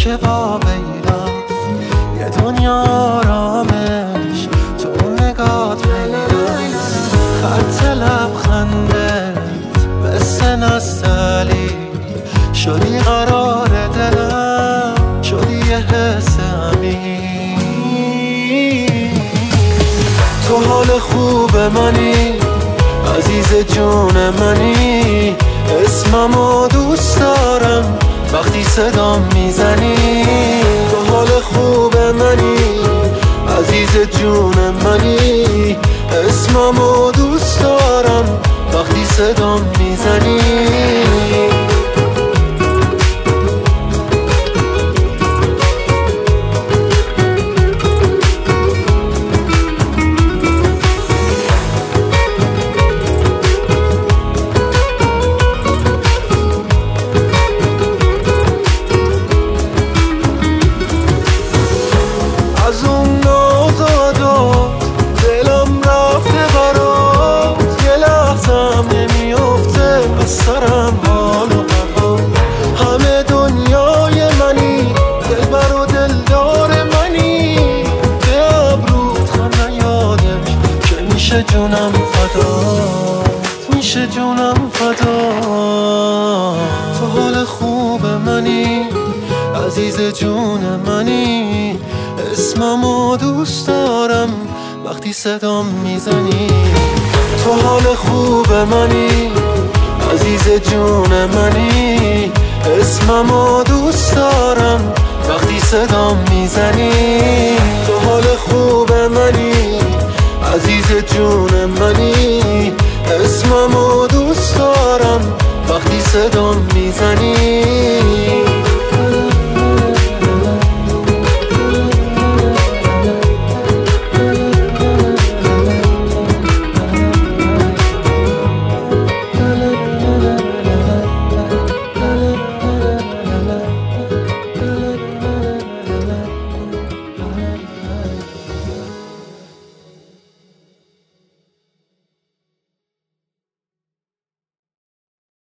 که واقعی رفت یه دنیا آرامش تو اون نگات پیداست. خط لبخندت مثل نستعلی شدی قرار دلم، شدی یه حس امین. تو حال خوب منی، عزیز جون منی، اسممو دوست دارم وقتی صدام میزنی. تو حال خوب منی، عزیز جون منی، اسممو دوست دارم وقتی صدام میزنی. از اون نازادات دلم رفته برات، یه لحظم نمیافته از سرم حال و هوا. همه دنیای منی، دلبر و دلدار منی، به ابروت خم نیادش که میشه جونم فدات، میشه جونم فدات. تو حال خوب منی، عزیز جون منی، اسممو دوست دارم وقتی صدام میزنی. تو حال خوب منی، عزیز جون منی، اسممو دوست دارم وقتی صدام میزنی. تو حال خوب منی، عزیز جون منی، اسممو دوست دارم وقتی صدام میزنی.